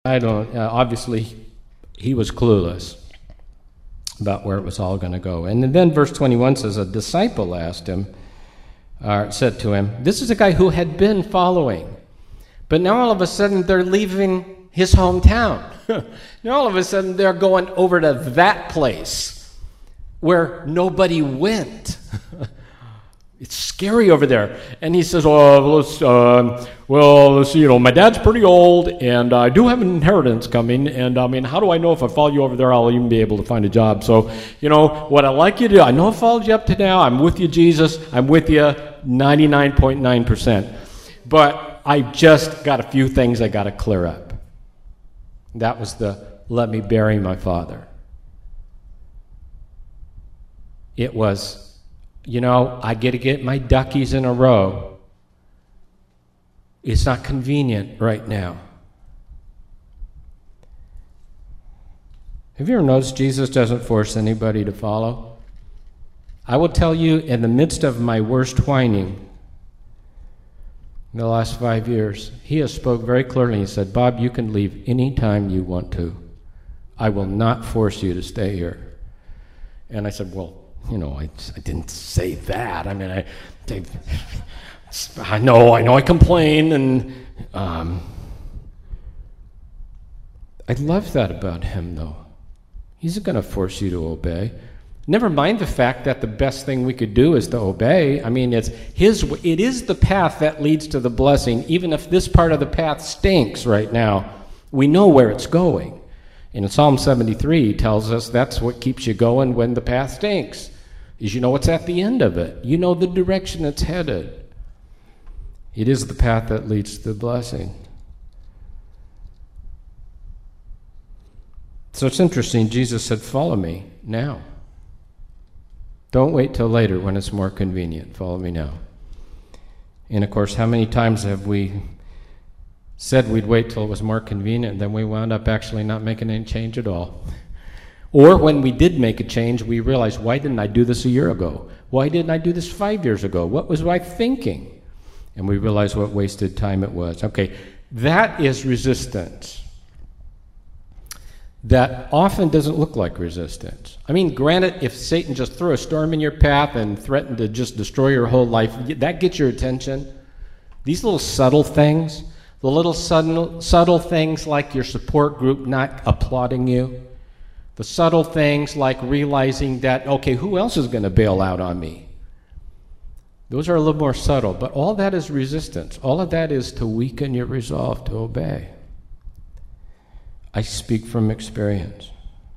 I don't, obviously, he was clueless about where it was all going to go. And then verse 21 says, a disciple asked him, said to him, this is a guy who had been following, but now all of a sudden they're leaving his hometown. Now all of a sudden they're going over to that place where nobody went. It's scary over there. And he says, let's see, my dad's pretty old, and I do have an inheritance coming, and how do I know if I follow you over there, I'll even be able to find a job? So, what I'd like you to do, I know I followed you up to now, I'm with you, Jesus, I'm with you 99.9%. But I just got a few things I got to clear up. That was let me bury my father. It was, I get to get my duckies in a row. It's not convenient right now. Have you ever noticed Jesus doesn't force anybody to follow? I will tell you, in the midst of my worst whining in the last 5 years, he has spoke very clearly. He said, Bob, you can leave any time you want to. I will not force you to stay here. And I said, well, I didn't say that. I know I complain, and I love that about him, though. He's not going to force you to obey. Never mind the fact that the best thing we could do is to obey. It is the path that leads to the blessing, even if this part of the path stinks right now. We know where it's going. And in Psalm 73, he tells us that's what keeps you going when the path stinks, is what's at the end of it. You know the direction it's headed. It is the path that leads to the blessing. So it's interesting, Jesus said, follow me now. Don't wait till later when it's more convenient. Follow me now. And of course, how many times have we said we'd wait till it was more convenient, and then we wound up actually not making any change at all? Or when we did make a change, we realized, why didn't I do this a year ago? Why didn't I do this 5 years ago? What was I thinking? And we realized what wasted time it was. Okay, that is resistance. That often doesn't look like resistance. Granted, if Satan just threw a storm in your path and threatened to just destroy your whole life, that gets your attention. These little subtle things, the little subtle things like your support group not applauding you, the subtle things like realizing that, okay, who else is going to bail out on me? Those are a little more subtle, but all that is resistance. All of that is to weaken your resolve to obey. I speak from experience.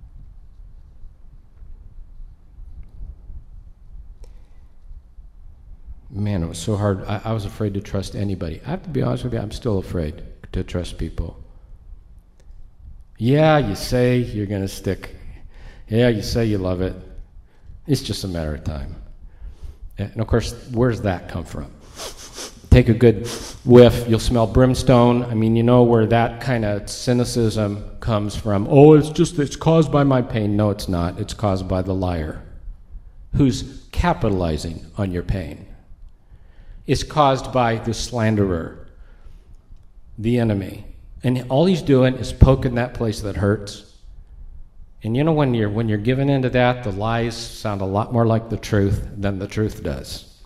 Man, it was so hard. I was afraid to trust anybody. I have to be honest with you, I'm still afraid to trust people. Yeah, you say you're going to stick. Yeah, you say you love it. It's just a matter of time. And of course, where does that come from? Take a good whiff, you'll smell brimstone. Where that kind of cynicism comes from. Oh, it's caused by my pain. No, it's not. It's caused by the liar who's capitalizing on your pain. It's caused by the slanderer, the enemy. And all he's doing is poking that place that hurts. And when you're giving into that, the lies sound a lot more like the truth than the truth does.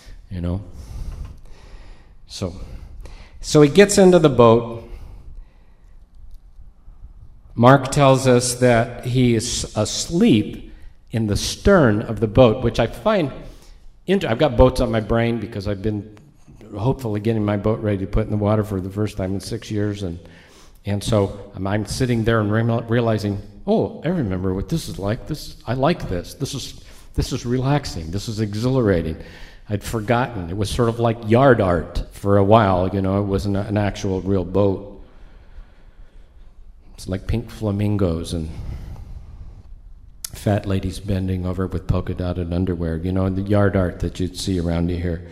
So he gets into the boat. Mark tells us that he is asleep in the stern of the boat, which I find I've got boats on my brain because I've been hopefully getting my boat ready to put in the water for the first time in 6 years, and so I'm sitting there and realizing, oh, I remember what this is like. I like this. This is relaxing. This is exhilarating. I'd forgotten. It was sort of like yard art for a while. It wasn't an actual real boat. It's like pink flamingos and fat ladies bending over with polka dotted underwear, the yard art that you'd see around you here.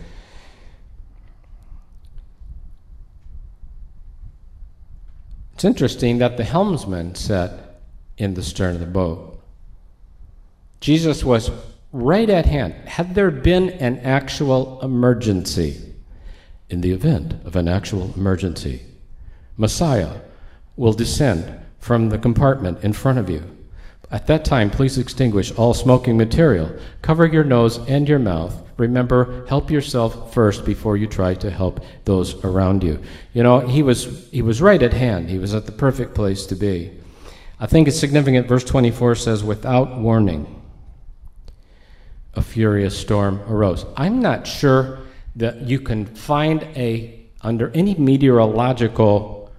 It's interesting that the helmsman sat in the stern of the boat. Jesus was right at hand. Had there been an actual emergency, in the event of an actual emergency, Messiah will descend from the compartment in front of you. At that time, please extinguish all smoking material. Cover your nose and your mouth. Remember, help yourself first before you try to help those around you. You know, he was right at hand. He was at the perfect place to be. I think it's significant. Verse 24 says, without warning, a furious storm arose. I'm not sure that you can find under any meteorological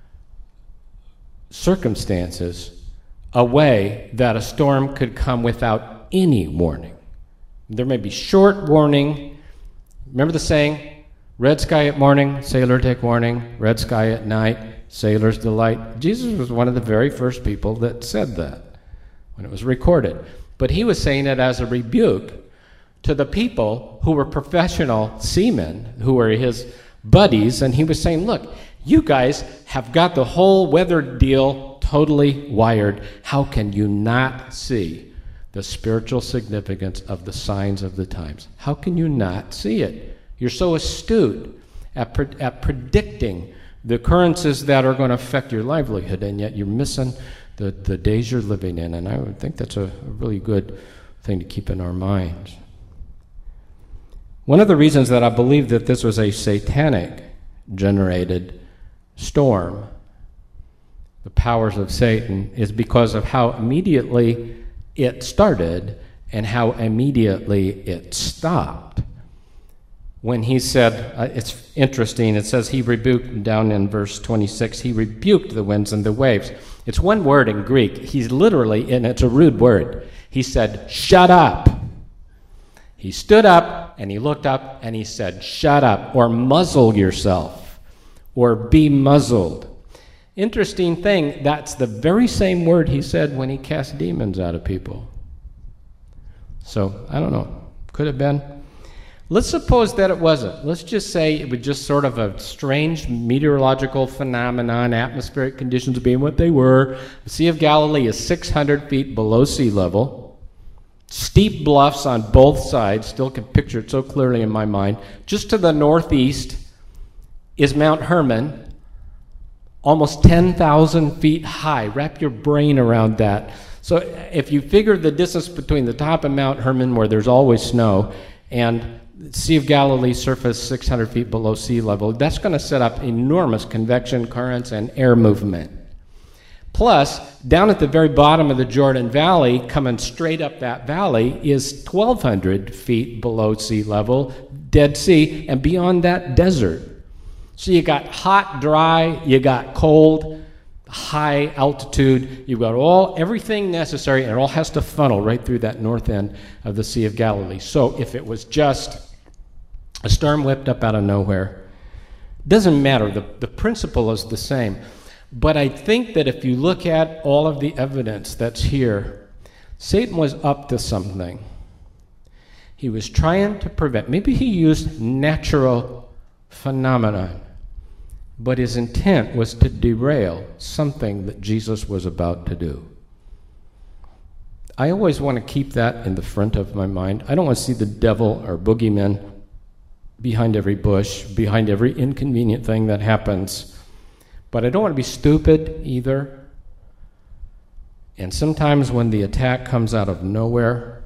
circumstances, a way that a storm could come without any warning. There may be short warning. Remember the saying, red sky at morning, sailor take warning, red sky at night, sailor's delight. Jesus was one of the very first people that said that when it was recorded. But he was saying it as a rebuke to the people who were professional seamen, who were his buddies, and he was saying, look, you guys have got the whole weather deal totally wired. How can you not see the spiritual significance of the signs of the times? How can you not see it? You're so astute at predicting the occurrences that are going to affect your livelihood, and yet you're missing the days you're living in. And I would think that's a really good thing to keep in our minds. One of the reasons that I believe that this was a satanic-generated storm, the powers of Satan, is because of how immediately it started and how immediately it stopped. When he said, it's interesting, it says he rebuked, down in verse 26, he rebuked the winds and the waves. It's one word in Greek. He's literally, and it's a rude word, he said, shut up. He stood up and he looked up and he said, shut up, or muzzle yourself, or be muzzled. Interesting thing, that's the very same word he said when he cast demons out of people. So, I don't know, could have been. Let's suppose that it wasn't. Let's just say it was just sort of a strange meteorological phenomenon, atmospheric conditions being what they were. The Sea of Galilee is 600 feet below sea level. Steep bluffs on both sides, still can picture it so clearly in my mind. Just to the northeast is Mount Hermon, almost 10,000 feet high. Wrap your brain around that. So if you figure the distance between the top of Mount Hermon, where there's always snow, and the Sea of Galilee surface 600 feet below sea level, that's going to set up enormous convection currents and air movement. Plus, down at the very bottom of the Jordan Valley, coming straight up that valley, is 1,200 feet below sea level, Dead Sea, and beyond that, desert. So you got hot, dry, you got cold, high altitude, you've got everything necessary, and it all has to funnel right through that north end of the Sea of Galilee. So if it was just a storm whipped up out of nowhere, doesn't matter, the principle is the same. But I think that if you look at all of the evidence that's here, Satan was up to something. He was trying to prevent, maybe he used natural phenomenon, but his intent was to derail something that Jesus was about to do. I always want to keep that in the front of my mind. I don't want to see the devil or boogeymen behind every bush, behind every inconvenient thing that happens. But I don't want to be stupid either. And sometimes when the attack comes out of nowhere,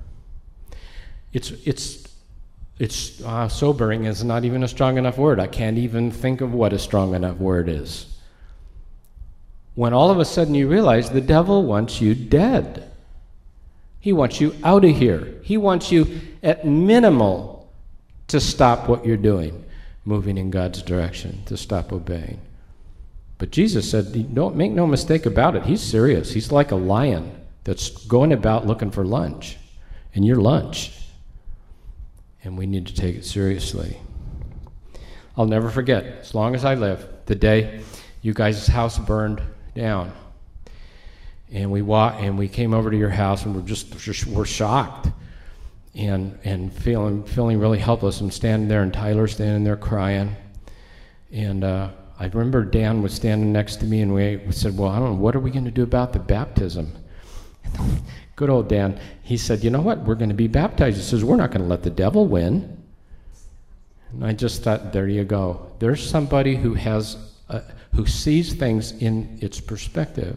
it's sobering is not even a strong enough word. I can't even think of what a strong enough word is. When all of a sudden you realize the devil wants you dead. He wants you out of here. He wants you at minimal to stop what you're doing, moving in God's direction, to stop obeying. But Jesus said, don't make no mistake about it. He's serious. He's like a lion that's going about looking for lunch, and you're lunch. And we need to take it seriously. I'll never forget, as long as I live, the day you guys' house burned down. And we came over to your house, and we're shocked and feeling really helpless. I'm standing there, and Tyler's standing there crying. And I remember Dan was standing next to me, and we said, well, I don't know, what are we going to do about the baptism? Good old Dan. He said, you know what? We're going to be baptized. He says, we're not going to let the devil win. And I just thought, there you go. There's somebody who has who sees things in its perspective.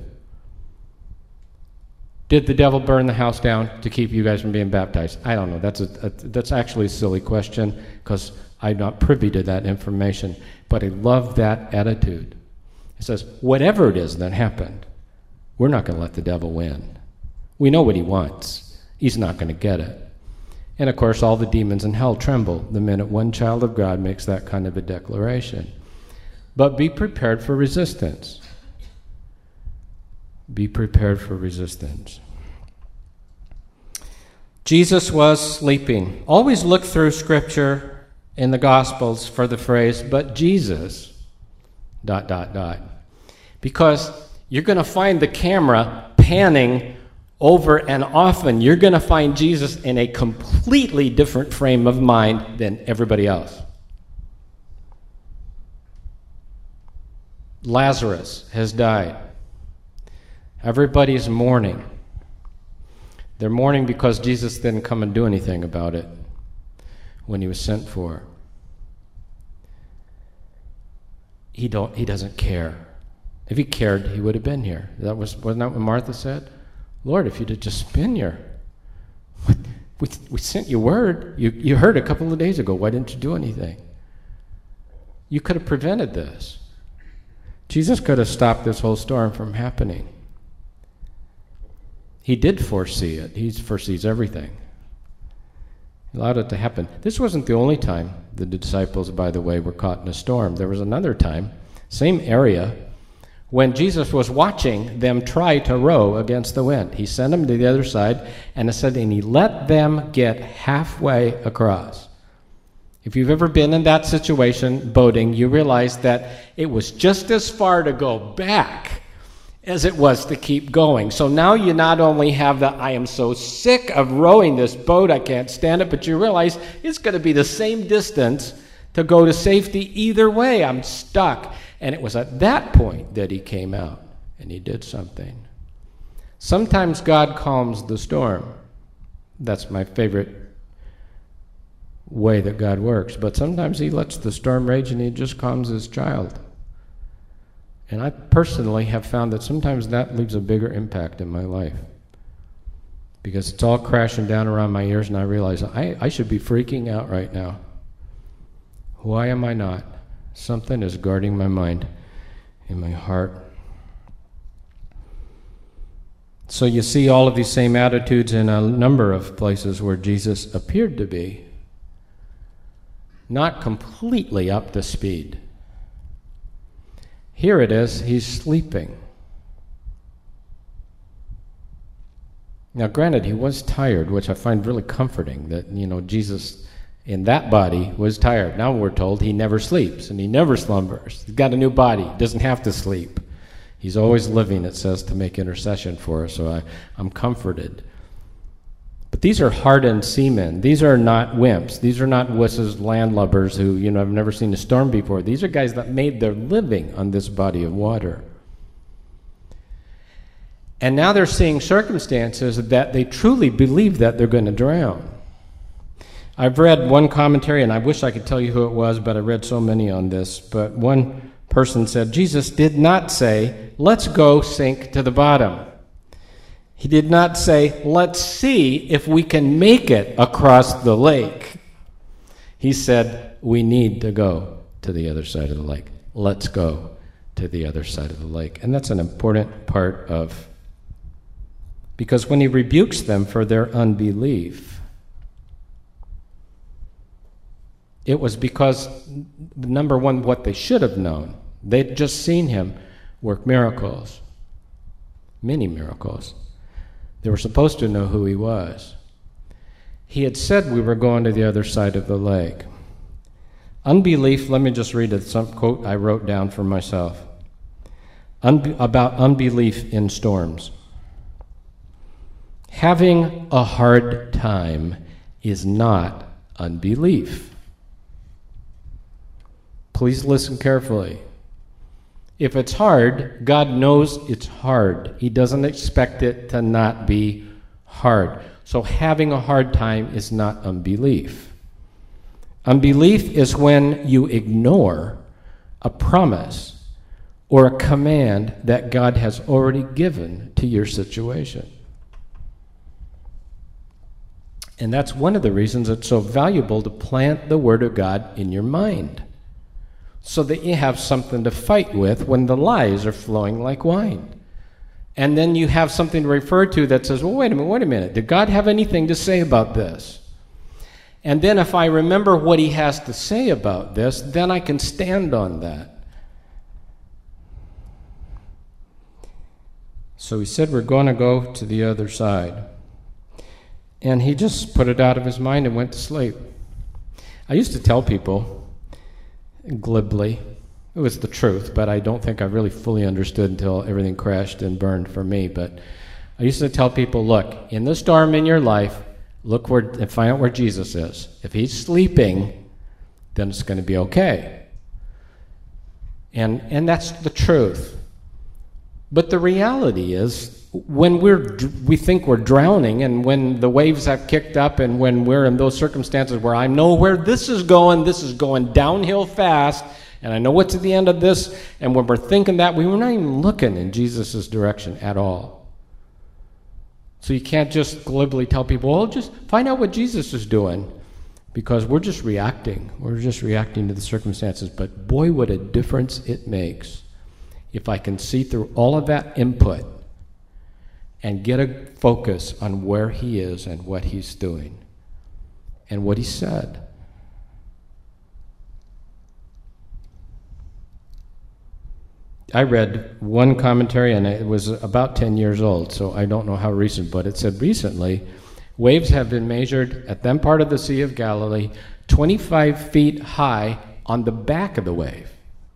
Did the devil burn the house down to keep you guys from being baptized? I don't know. That's actually a silly question because I'm not privy to that information. But I love that attitude. It says, whatever it is that happened, we're not going to let the devil win. We know what he wants. He's not going to get it. And of course, all the demons in hell tremble the minute one child of God makes that kind of a declaration. But be prepared for resistance. Be prepared for resistance. Jesus was sleeping. Always look through Scripture in the Gospels for the phrase, but Jesus, ... Because you're going to find the camera panning over, and often you're going to find Jesus in a completely different frame of mind than everybody else. Lazarus has died. Everybody's mourning. They're mourning because Jesus didn't come and do anything about it when he was sent for. He doesn't care. If he cared, he would have been here. Wasn't that what Martha said? Lord, if you'd have just been here. We sent you word. You heard a couple of days ago. Why didn't you do anything? You could have prevented this. Jesus could have stopped this whole storm from happening. He did foresee it. He foresees everything. He allowed it to happen. This wasn't the only time the disciples, by the way, were caught in a storm. There was another time, same area, when Jesus was watching them try to row against the wind. He sent them to the other side, and it said, and he let them get halfway across. If you've ever been in that situation, boating, you realize that it was just as far to go back as it was to keep going. So now you not only have the, I am so sick of rowing this boat, I can't stand it, but you realize it's going to be the same distance to go to safety either way. I'm stuck. And it was at that point that he came out and he did something. Sometimes God calms the storm. That's my favorite way that God works. But sometimes he lets the storm rage and he just calms his child. And I personally have found that sometimes that leaves a bigger impact in my life. Because it's all crashing down around my ears and I realize I should be freaking out right now. Why am I not? Something is guarding my mind and my heart. So you see all of these same attitudes in a number of places where Jesus appeared to be not completely up to speed. Here it is, he's sleeping. Now granted, he was tired, which I find really comforting, that, Jesus in that body was tired. Now we're told he never sleeps and he never slumbers. He's got a new body, he doesn't have to sleep. He's always living, it says, to make intercession for us, so I'm comforted. But these are hardened seamen. These are not wimps. These are not wusses, landlubbers who, have never seen a storm before. These are guys that made their living on this body of water. And now they're seeing circumstances that they truly believe that they're going to drown. I've read one commentary, and I wish I could tell you who it was, but I read so many on this. But one person said, Jesus did not say, let's go sink to the bottom. He did not say, let's see if we can make it across the lake. He said, we need to go to the other side of the lake. Let's go to the other side of the lake. And that's an important part of, because when he rebukes them for their unbelief, it was because, number one, what they should have known. They'd just seen him work miracles, many miracles. They were supposed to know who he was. He had said we were going to the other side of the lake. Unbelief, let me just read some quote I wrote down for myself about unbelief in storms. Having a hard time is not unbelief. Please listen carefully. If it's hard, God knows it's hard. He doesn't expect it to not be hard. So having a hard time is not unbelief. Unbelief is when you ignore a promise or a command that God has already given to your situation. And that's one of the reasons it's so valuable to plant the Word of God in your mind, so that you have something to fight with when the lies are flowing like wine. And then you have something to refer to that says, well, wait a minute, did God have anything to say about this? And then if I remember what he has to say about this, then I can stand on that. So he said, we're going to go to the other side. And he just put it out of his mind and went to sleep. I used to tell people, glibly, it was the truth, but I don't think I really fully understood until everything crashed and burned for me. But I used to tell people, look, in the storm in your life, look where and find out where Jesus is. If he's sleeping, then it's going to be okay. And that's the truth. But the reality is, when we think we're drowning, and when the waves have kicked up, and when we're in those circumstances where I know where this is going downhill fast, and I know what's at the end of this, and when we're thinking that, we were not even looking in Jesus' direction at all. So you can't just glibly tell people, well, just find out what Jesus is doing, because we're just reacting. We're just reacting to the circumstances. But boy, what a difference it makes if I can see through all of that input and get a focus on where he is and what he's doing and what he said. I read one commentary, and it was about 10 years old, so I don't know how recent, but it said recently, waves have been measured at that part of the Sea of Galilee 25 feet high on the back of the wave.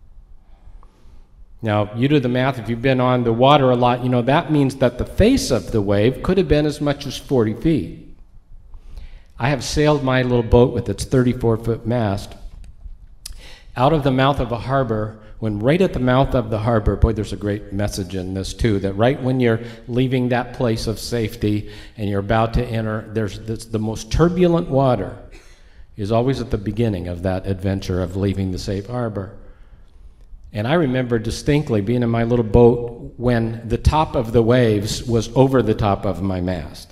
Now, you do the math. If you've been on the water a lot, you know that means that the face of the wave could have been as much as 40 feet. I have sailed my little boat with its 34-foot mast out of the mouth of a harbor, when right at the mouth of the harbor, boy, there's a great message in this too, that right when you're leaving that place of safety and you're about to enter, the most turbulent water is always at the beginning of that adventure of leaving the safe harbor. And I remember distinctly being in my little boat when the top of the waves was over the top of my mast.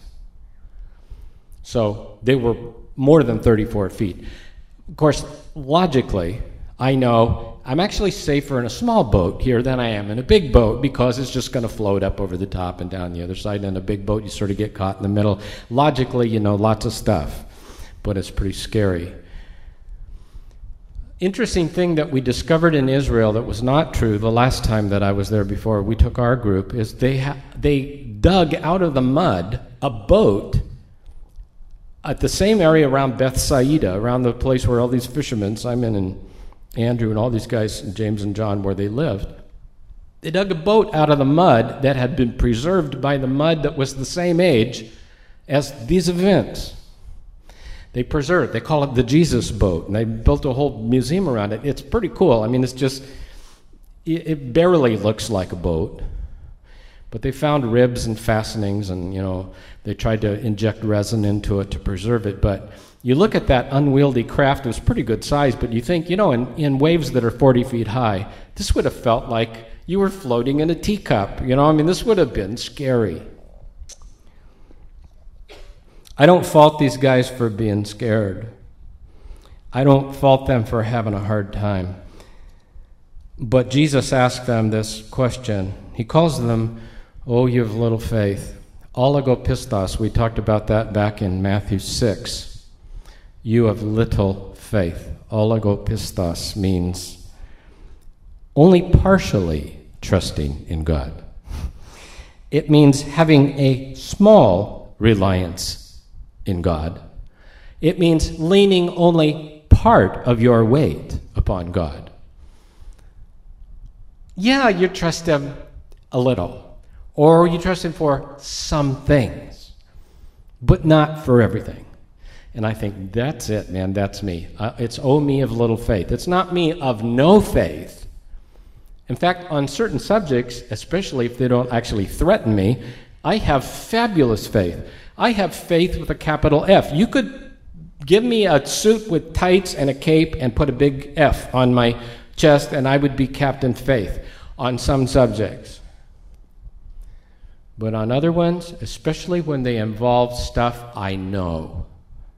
So they were more than 34 feet. Of course, logically, I know I'm actually safer in a small boat here than I am in a big boat, because it's just going to float up over the top and down the other side. And in a big boat, you sort of get caught in the middle. Logically, you know, lots of stuff, but it's pretty scary. Interesting thing that we discovered in Israel that was not true the last time that I was there before we took our group is they dug out of the mud a boat at the same area around Bethsaida, around the place where all these fishermen, Simon and Andrew and all these guys, James and John, where they lived. They dug a boat out of the mud that had been preserved by the mud that was the same age as these events. They preserved, they call it the Jesus boat, and they built a whole museum around it. It's pretty cool. I mean, it's just, it barely looks like a boat. But they found ribs and fastenings, and, you know, they tried to inject resin into it to preserve it. But you look at that unwieldy craft, it was pretty good size, but you think, you know, in waves that are 40 feet high, this would have felt like you were floating in a teacup. You know, I mean, this would have been scary. I don't fault these guys for being scared. I don't fault them for having a hard time. But Jesus asked them this question. He calls them, oh, you have little faith. Oligopistos, we talked about that back in Matthew 6. You have little faith. Oligopistos means only partially trusting in God. It means having a small reliance in God. It means leaning only part of your weight upon God. Yeah, you trust him a little, or you trust him for some things, but not for everything. And I think that's it, man, that's me. It's oh me of little faith. It's not me of no faith. In fact, on certain subjects, especially if they don't actually threaten me, I have fabulous faith. I have faith with a capital F. You could give me a suit with tights and a cape and put a big F on my chest, and I would be Captain Faith. on some subjects. But on other ones, especially when they involve stuff I know.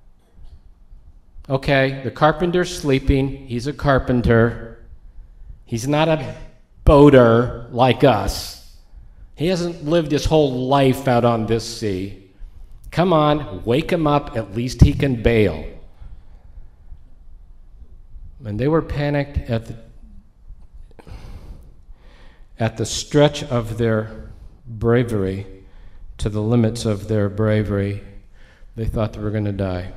Okay, the carpenter's sleeping. He's a carpenter. He's not a boater like us. He hasn't lived his whole life out on this sea. Come on, wake him up. At least he can bail. And they were panicked at the stretch of their bravery, to the limits of their bravery. They thought they were going to die.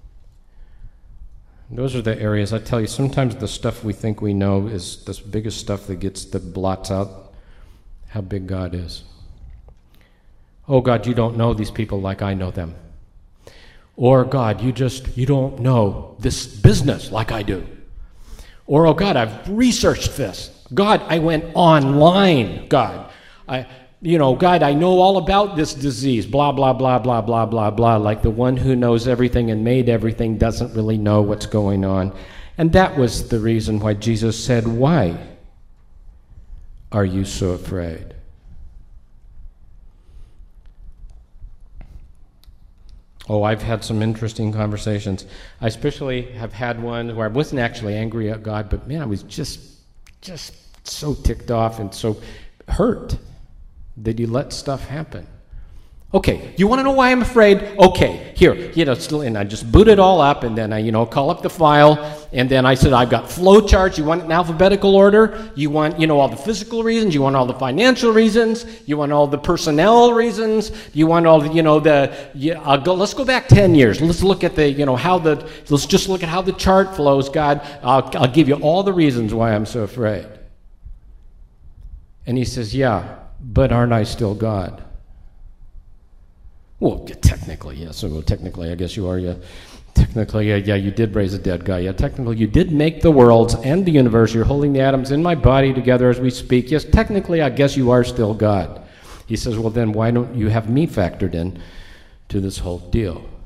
Those are the areas, I tell you, sometimes the stuff we think we know is the biggest stuff that blots out how big God is. Oh, God, you don't know these people like I know them. Or, God, you don't know this business like I do. Or, oh, God, I've researched this. God, I went online. God, God, I know all about this disease. Blah, blah, blah, blah, blah, blah, blah. Like the one who knows everything and made everything doesn't really know what's going on. And that was the reason why Jesus said, why are you so afraid? Oh, I've had some interesting conversations. I especially have had one where I wasn't actually angry at God, but man, I was just so ticked off and so hurt that you let stuff happen. Okay, you want to know why I'm afraid? Okay, here, and I just boot it all up, and then I, call up the file, and then I said, I've got flow charts. You want it in alphabetical order? You want, all the physical reasons? You want all the financial reasons? You want all the personnel reasons? You want all the, let's go back 10 years. Let's look at let's just look at how the chart flows, God. I'll give you all the reasons why I'm so afraid. And he says, yeah, but aren't I still God? Well, technically, yes. Well, technically, I guess you are. Yeah. Technically, yeah, you did raise a dead guy. Yeah, technically, you did make the worlds and the universe. You're holding the atoms in my body together as we speak. Yes, technically, I guess you are still God. He says, well, then why don't you have me factored in to this whole deal?